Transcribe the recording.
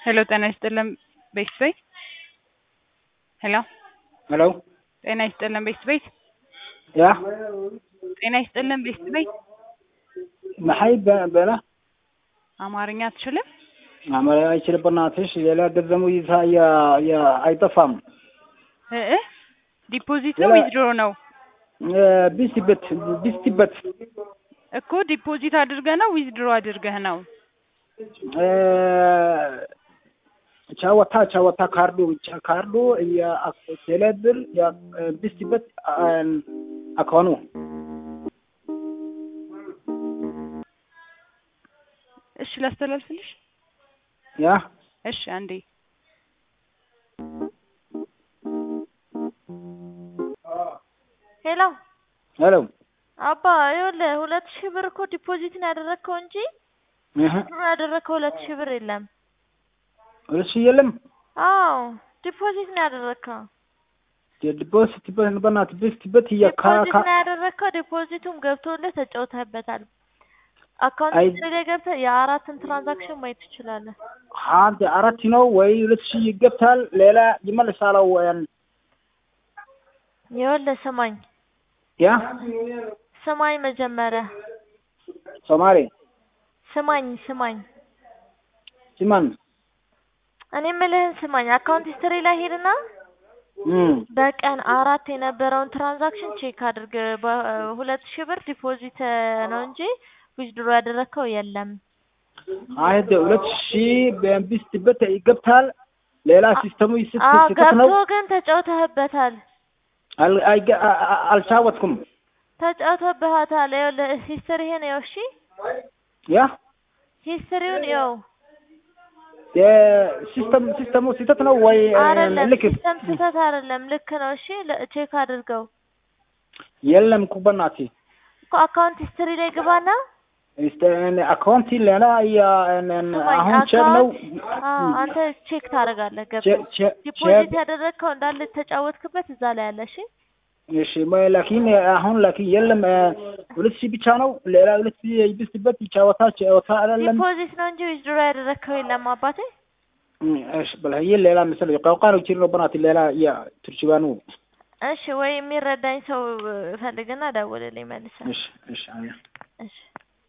ሄሎ ጤና ይስጥልን ቤት ሄሎ ሄሎ ጤና ይስጥልን ቤት ያ ጤና ይስጥልን ቤት maxay bela አማርኛ አትችልም? አማርኛ አይችልም በእናትሽ ሌላ ገንዘቡ ያ አይጠፋም ዲፖዚት ነው ዊዝድሮ ነው ቢስቲበት እኮ ዲፖዚት አድርገህ ነው ዊዝድሮ አድርገህ ነው ቻወታ ካርዱ ያ ቴሌብር ያ ቢስቲበት አካውኑ እሺ ላስተላልፍልሽ ያ እሺ አንዴ ሄሎ ሄሎ አባ ይኸውልህ 2000 ብር እኮ ዲፖዚት ነው ያደረግከው እንጂ ብር ያደረግከው 2000 ብር የለም። እሺ የለም። አዎ ዲፖዚት ነው ያደረግከው። ዲፖዚት በእናትህ ቢስቲበት ዲፖዚት ነው ያደረግከው። ዲፖዚቱም ገብቶልህ ተጫውተህበታል። አካውንት ላይ ገብተህ የአራትን ትራንዛክሽን ማየት ትችላለህ። አንተ አራት ነው ወይ 2000 ይገብታል ሌላ ይመልሳል ወያን ይኸውልህ ስማኝ ያ ስማኝ መጀመሪያ ሶማሌ ስማኝ ስማን እኔ የምልህን ስማኝ አካውንት ሂስትሪ ላይ ሄድና በቀን 4 የነበረውን ትራንዛክሽን ቼክ አድርግ። በ2000 ብር ዲፖዚት ነው እንጂ ዊዝድሮ ያደረከው የለም። አይደ 2000 በቢስቲበት ይገብታል ሌላ ሲስተሙ ይስተት ነው። ገብቶ ግን ተጫውተህበታል። አልቻወትኩም ተጫውተህበታል። ይኸውልህ ሂስትሪህን ይኸው እሺ ያ ሂስትሪውን ይኸው ሲስተሙ ሲስተት ነው ወይ ልክ ሲስተም ሲስተት አይደለም ልክ ነው። እሺ ቼክ አድርገው። የለም ኩበናቲ እኮ አካውንት ሂስትሪ ላይ ግባና አካውንት ሌላ አሁን ቼክ ነው አንተ ቼክ ታደርጋለህ። ገብተህ ዲፖዚት ያደረግከው እንዳለ ተጫወትክበት እዛ ላይ አለ። እሺ ላኪን አሁን የለም 2000 ብቻ ነው ሌላ 2000 ይብስበት ጨዋታ አይደለም። ዲፖዚት ነው እንጂ ዊዝድሮ ያደረግከው የለም አባቴ። እሺ በላይ ሌላ ምስል የቋቋሩ ይችላል በናት ሌላ ያ ትርችባኑ እሺ ወይ የሚረዳኝ ሰው ፈልግና ደውልልኝ መልሰህ። እሺ እሺ